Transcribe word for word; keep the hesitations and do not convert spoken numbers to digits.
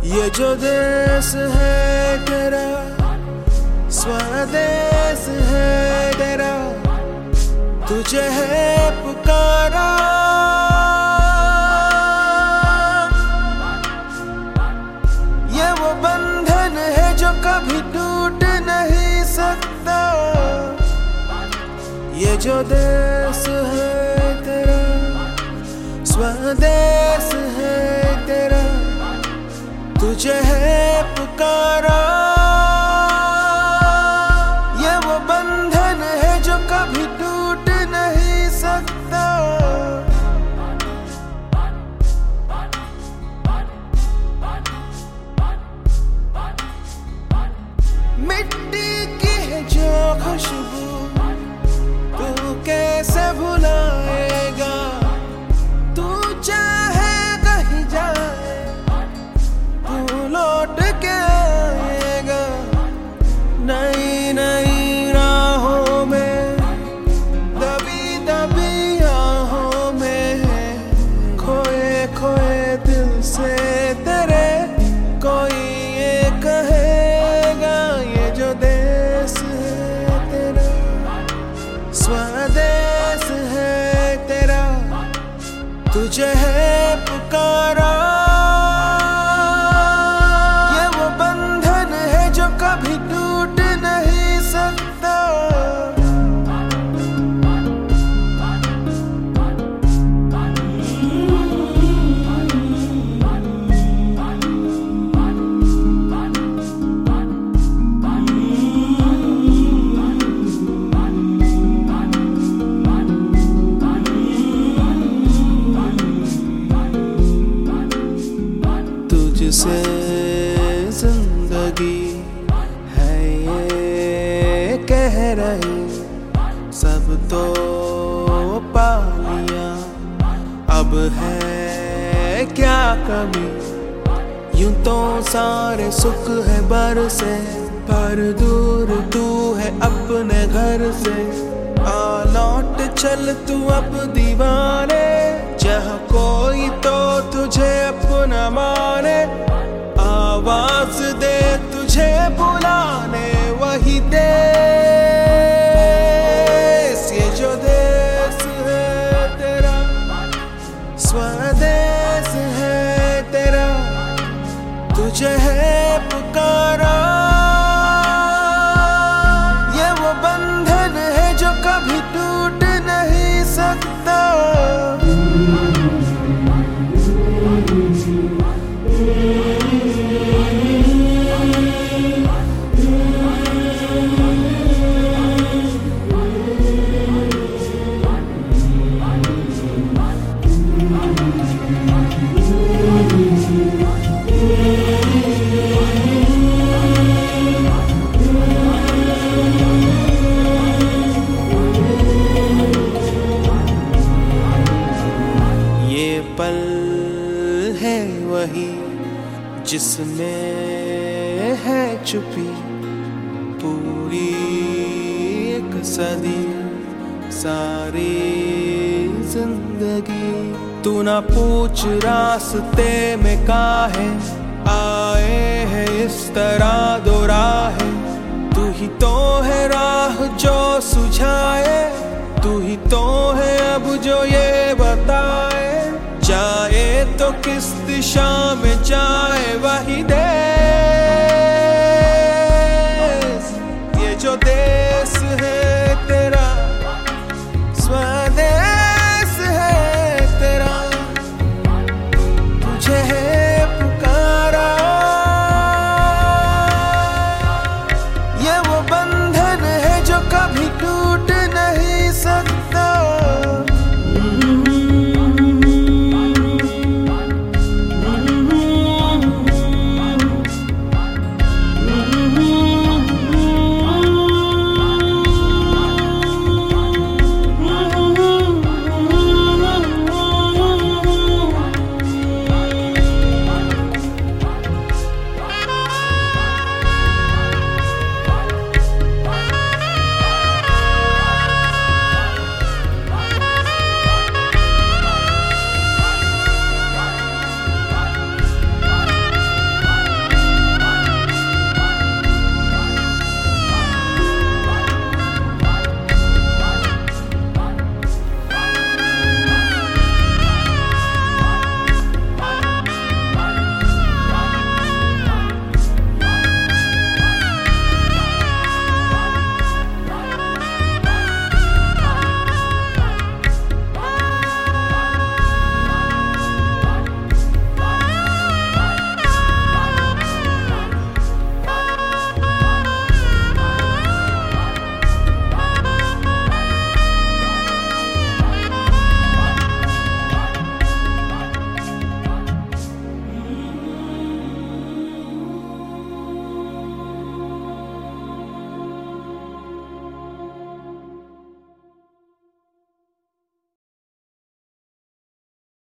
ये जो देश है तेरा, स्वदेश है तेरा, तुझे है पुकारा। ये वो बंधन है जो कभी टूट नहीं सकता। ये जो देश है तेरा, स्वदेश है तेरा, तुझे है पुकारा। ये वो बंधन है जो कभी टूट नहीं सकता। मिट्टी की है जो खुशबू तू कैसे भुलाएगा। तू चाहे कहीं जाए तू लौट के आएगा। नई नई राहों में, दबी दबी राहों में, खोए खोए दिल से तेरे कोई ये कहेगा। ये जो देश है तेरा, स्वदेश है तेरा, तुझे है पुकारा। ये वो बंधन है जो कभी टूट नहीं सकता। तुझसे जिंदगी है ये कह रही, सब तो पा लिया, अब है क्या कमी। यूं तो सारे सुख है बरसे, पर दूर तू है अपने घर से। आ लौट चल तू अब दीवाने, जहाँ कोई तो तुझे अपना माने। आवाज दे तुझे बुलाने वही देश। ये जो देश है तेरा, स्वदेश है तेरा, तुझे है पुकारा। ये वो बंधन है जो कभी टूट नहीं सकता। ये पल है वही जिसमें है चुपी पूरी एक सदी सारी जिंदगी। तू ना पूछ रास्ते में काहे आए है इस तरह दो राहें। तू ही तो है राह जो सुझाए, तू ही तो है अब जो ये बताए। जाए तो किस दिशा में जाए वही देश। ये जो देश है तेरा, स्वदेश है तेरा, तुझे है